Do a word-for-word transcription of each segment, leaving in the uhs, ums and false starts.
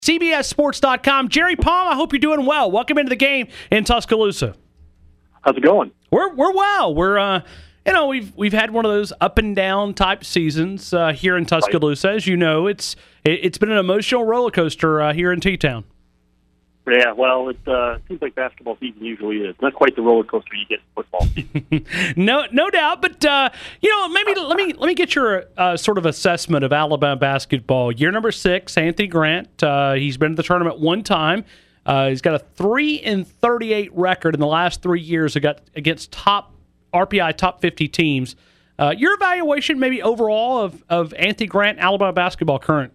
C B S Sports dot com. Jerry Palm, I hope you're doing well. Welcome into the game in Tuscaloosa. How's it going? We're we're well. We're uh, you know we've we've had one of those up and down type seasons uh, here in Tuscaloosa. Right. As you know, it's it, it's been an emotional roller coaster uh, here in T-Town. Yeah, well, it uh, seems like basketball season usually is. Not quite the roller coaster you get in football. no, no doubt. But uh, you know, maybe let me let me get your uh, sort of assessment of Alabama basketball. Year number six, Anthony Grant. Uh, he's been to the tournament one time. Uh, he's got a three and thirty-eight record in the last three years against top R P I top fifty teams. Uh, your evaluation, maybe overall, of of Anthony Grant, Alabama basketball current.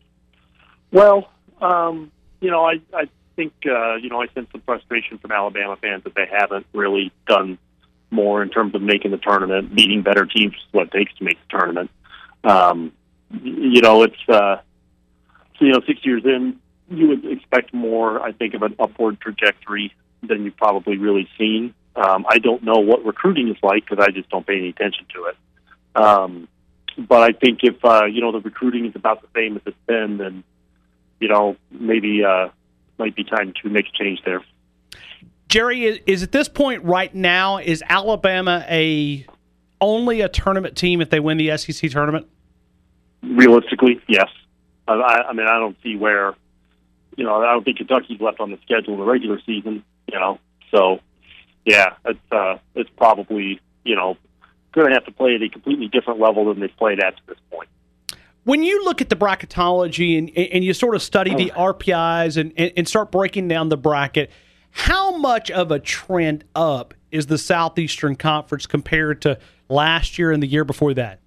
Well, um, you know, I. I I think, uh, you know, I sense some frustration from Alabama fans that they haven't really done more in terms of making the tournament, beating better teams, what it takes to make the tournament. Um, you know, it's, uh, you know, six years in, you would expect more, I think, of an upward trajectory than you've probably really seen. Um, I don't know what recruiting is like because I just don't pay any attention to it. Um, but I think if, uh, you know, the recruiting is about the same as it's been, then, you know, maybe, uh, might be time to make a change there. Jerry, is, is at this point right now, is Alabama a only a tournament team if they win the S E C tournament? Realistically, yes. I, I mean, I don't see where, you know, I don't think Kentucky's left on the schedule in the regular season, you know. So, yeah, it's uh, it's probably, you know, going to have to play at a completely different level than they've played at to this point. When you look at the bracketology and, and you sort of study the R P Is and, and start breaking down the bracket, how much of a trend up is the Southeastern Conference compared to last year and the year before that?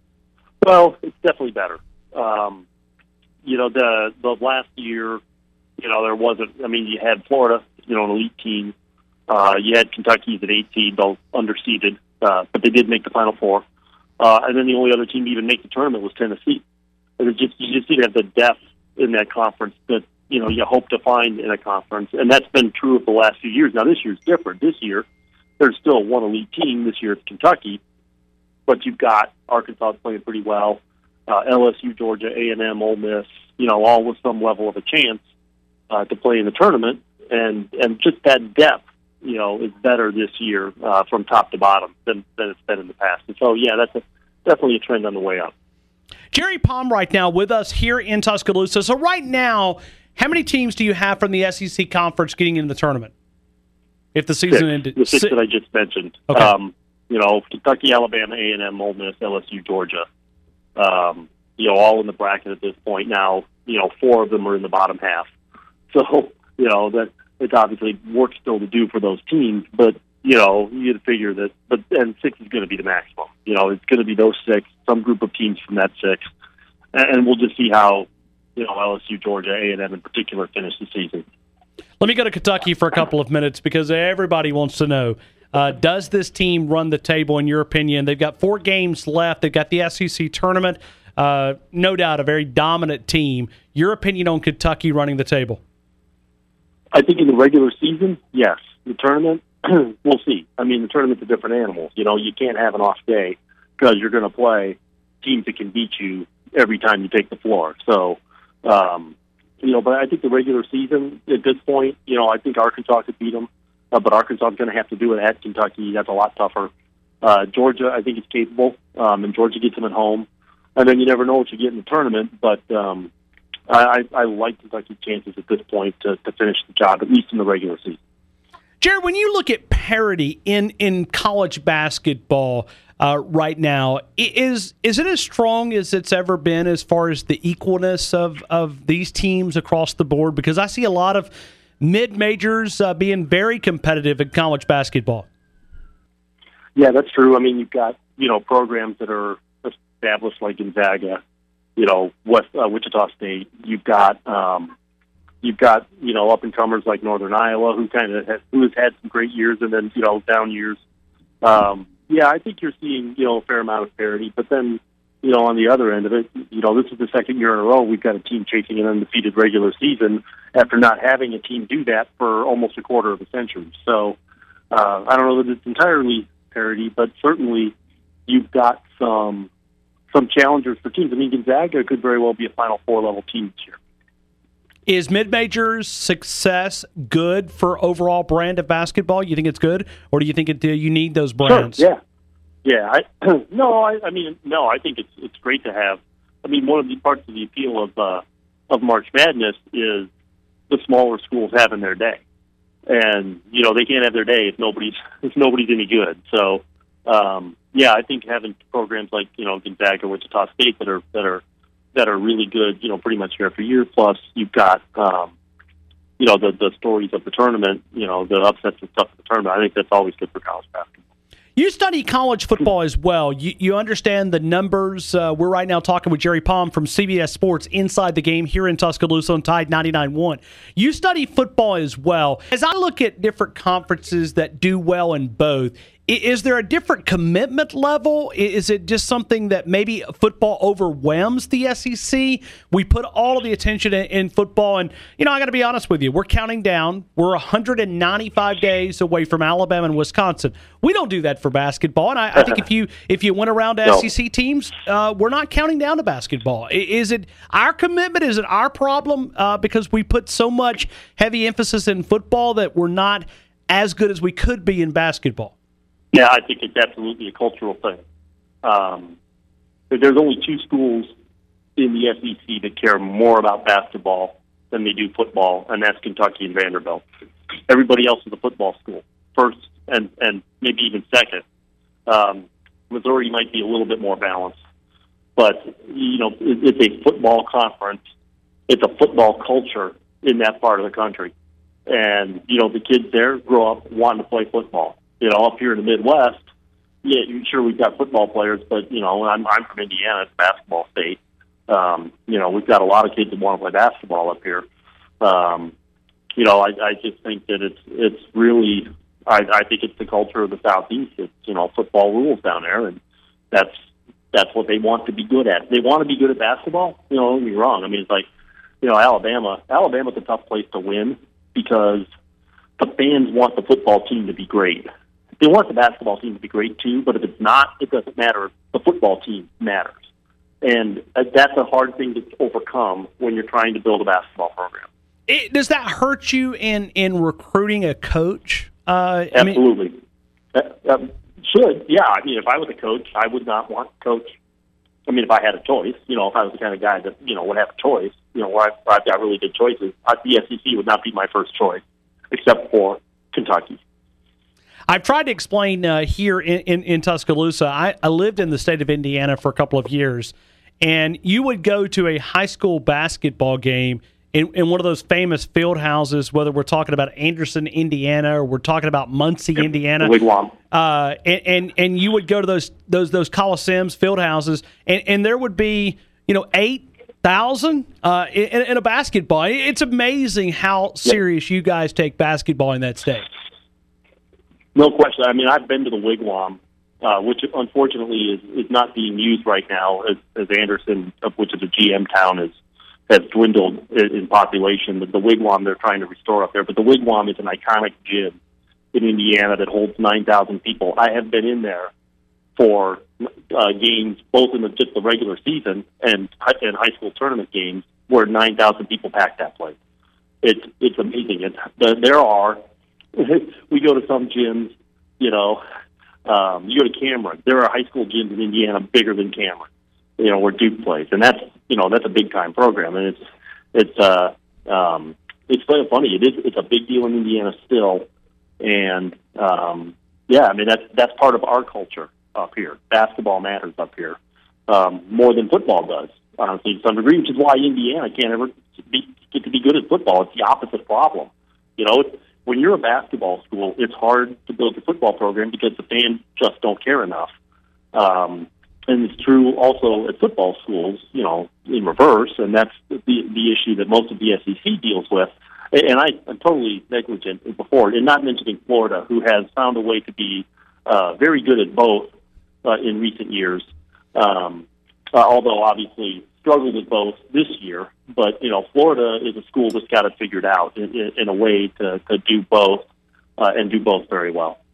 Well, it's definitely better. Um, you know, the the last year, you know, there wasn't, I mean, you had Florida, you know, an elite team. Uh, you had Kentucky as an eight seed, though underseeded, uh, but they did make the Final Four. Uh, and then the only other team to even make the tournament was Tennessee. And it just, you just didn't have the depth in that conference that, you know, you hope to find in a conference. And that's been true of the last few years. Now, this year's different. This year, there's still one elite team. This year it's Kentucky. But you've got Arkansas playing pretty well, uh, L S U, Georgia, A and M, Ole Miss, you know, all with some level of a chance uh, to play in the tournament. And, and just that depth, you know, is better this year uh, from top to bottom than, than it's been in the past. And so, yeah, that's a, definitely a trend on the way up. Jerry Palm right now with us here in Tuscaloosa. So right now, how many teams do you have from the S E C Conference getting into the tournament? If the season six. ended, the six that I just mentioned. Okay. Um, you know, Kentucky, Alabama, A and M, Ole Miss, L S U, Georgia. Um, you know, all in the bracket at this point now. You know, four of them are in the bottom half. So, you know, that it's obviously work still to do for those teams, but you know, you had to figure that, but and six is going to be the maximum. You know, it's going to be those six, some group of teams from that six, and, and we'll just see how, you know, L S U, Georgia, A and M in particular finish the season. Let me go to Kentucky for a couple of minutes because everybody wants to know, uh, does this team run the table in your opinion? They've got four games left. They've got the S E C tournament. Uh, no doubt a very dominant team. Your opinion on Kentucky running the table? I think in the regular season, yes. The tournament, we'll see. I mean, the tournament's a different animal. You know, you can't have an off day because you're going to play teams that can beat you every time you take the floor. So, um, you know, but I think the regular season at this point, you know, I think Arkansas could beat them, uh, but Arkansas is going to have to do it at Kentucky. That's a lot tougher. Uh, Georgia, I think, is capable, um, and Georgia gets them at home. And then you never know what you get in the tournament, but um, I, I like Kentucky's chances at this point to, to finish the job, at least in the regular season. Jared, when you look at parity in, in college basketball uh, right now, is is it as strong as it's ever been as far as the equalness of, of these teams across the board? Because I see a lot of mid-majors uh, being very competitive in college basketball. Yeah, that's true. I mean, you've got, you know, programs that are established like Gonzaga, you know, West uh, Wichita State. You've got um, You've got, you know, up-and-comers like Northern Iowa, who kind of has, who has had some great years and then, you know, down years. Um, yeah, I think you're seeing, you know, a fair amount of parity. But then, you know, on the other end of it, you know, this is the second year in a row we've got a team chasing an undefeated regular season after not having a team do that for almost a quarter of a century. So uh, I don't know that it's entirely parity, but certainly you've got some some challengers for teams. I mean, Gonzaga could very well be a Final Four level team this year. Is mid-majors success good for overall brand of basketball? You think it's good, or do you think it, you need those brands? Sure, yeah, yeah. I, no, I, I mean, no. I think it's it's great to have. I mean, one of the parts of the appeal of uh, of March Madness is the smaller schools having their day, and you know they can't have their day if nobody's if nobody's any good. So, um, yeah, I think having programs like you know Gonzaga, Wichita State that are that are that are really good, you know, pretty much year after year. Plus, you've got, um, you know, the the stories of the tournament, you know, the upsets and stuff of the tournament. I think that's always good for college basketball. You study college football as well. You, you understand the numbers. Uh, we're right now talking with Jerry Palm from C B S Sports Inside the Game here in Tuscaloosa on Tide ninety-nine point one. You study football as well. As I look at different conferences that do well in both, is there a different commitment level? Is it just something that maybe football overwhelms the S E C? We put all of the attention in, in football, and, you know, I got to be honest with you. We're counting down. We're one hundred ninety-five days away from Alabama and Wisconsin. We don't do that for basketball, and I, I think if you if you went around to no. S E C teams, uh, we're not counting down to basketball. Is it our commitment? Is it our problem uh, because we put so much heavy emphasis in football that we're not as good as we could be in basketball? Yeah, I think it's absolutely a cultural thing. Um, there's only two schools in the S E C that care more about basketball than they do football, and that's Kentucky and Vanderbilt. Everybody else is a football school, first and, and maybe even second. Um, Missouri might be a little bit more balanced, but, you know, it, it's a football conference. It's a football culture in that part of the country. And, you know, the kids there grow up wanting to play football. You know, up here in the Midwest, yeah, sure we've got football players, but you know, I'm I'm from Indiana, it's a basketball state. Um, you know, we've got a lot of kids that want to play basketball up here. Um, you know, I, I just think that it's it's really, I, I think it's the culture of the Southeast. It's you know, football rules down there, and that's that's what they want to be good at. They want to be good at basketball. You know, don't get me wrong. I mean, it's like, you know, Alabama. Alabama's a tough place to win because the fans want the football team to be great. They want the basketball team to be great too, but if it's not, it doesn't matter. The football team matters. And that's a hard thing to overcome when you're trying to build a basketball program. It, does that hurt you in, in recruiting a coach? Uh, Absolutely. I mean, uh, uh, should, yeah. I mean, if I was a coach, I would not want to coach. I mean, if I had a choice, you know, if I was the kind of guy that, you know, would have a choice, you know, where I've, where I've got really good choices, I, the S E C would not be my first choice, except for Kentucky. I've tried to explain uh, here in, in, in Tuscaloosa. I, I lived in the state of Indiana for a couple of years, and you would go to a high school basketball game in, in one of those famous field houses, whether we're talking about Anderson, Indiana, or we're talking about Muncie, yep. Indiana. Wigwam. Uh, and, and and you would go to those those those coliseums, field houses, and, and there would be, you know, eight thousand uh, in, in a basketball. It's amazing how serious yep. you guys take basketball in that state. No question. I mean, I've been to the Wigwam, uh, which unfortunately is, is not being used right now, as, as Anderson, which is a G M town, is, has dwindled in, in population. The, the Wigwam they're trying to restore up there, but the Wigwam is an iconic gym in Indiana that holds nine thousand people. I have been in there for uh, games, both in the, just the regular season and, and high school tournament games, where nine thousand people pack that place. It's it's amazing. It's, the, there are. We go to some gyms, you know, um, you go to Cameron. There are high school gyms in Indiana bigger than Cameron, you know, where Duke plays. And that's, you know, that's a big time program. And it's, it's, uh, um, it's kind of funny. It is, it's a big deal in Indiana still. And, um, yeah, I mean, that's, that's part of our culture up here. Basketball matters up here, um, more than football does, honestly, to some degree, which is why Indiana can't ever be, get to be good at football. It's the opposite problem. You know, it's, when you're a basketball school, it's hard to build a football program because the fans just don't care enough. Um, and it's true also at football schools, you know, in reverse, and that's the the issue that most of the S E C deals with. And I, I'm totally negligent before, and not mentioning Florida, who has found a way to be uh, very good at both uh, in recent years, um, uh, although obviously struggled with both this year. But, you know, Florida is a school that's got it figured out in, in, in a way to, to do both uh, and do both very well.